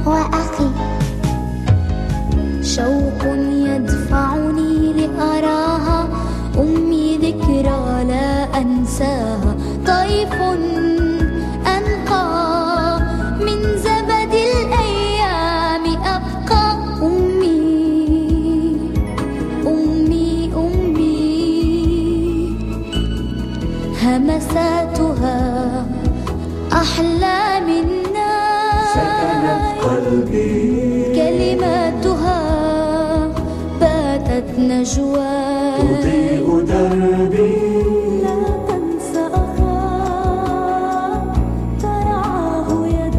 وأخي. شوق يدفعني لأراها أمي، ذكرى لا أنساها. طيف أنقى من زبد الأيام أبقى. أمي أمي أمي، همساتها أحلى من الناس. سكنت قلبي كلماتها باتت نجوى، تضيء دربي. لا تنسى أخاك ترعاه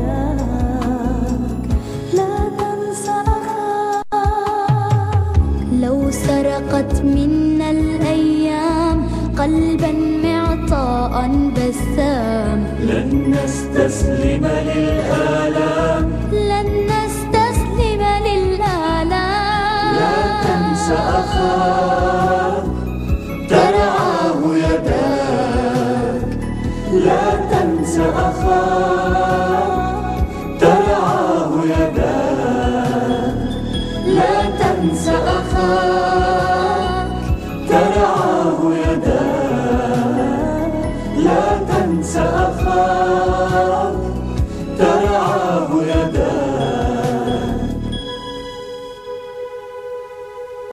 يداك، لا تنسى أخاك. لو سرقت منا الأيام قلبا معطاء بسام، لن نستسلم للآلام. لن نستسلم للآلام. لا تنسى أخاك ترعاه يداك، لا تنسى أخاك ترعاه يداك، لا تنسى أخاك ترعاه يداك، لا تنسى أخاك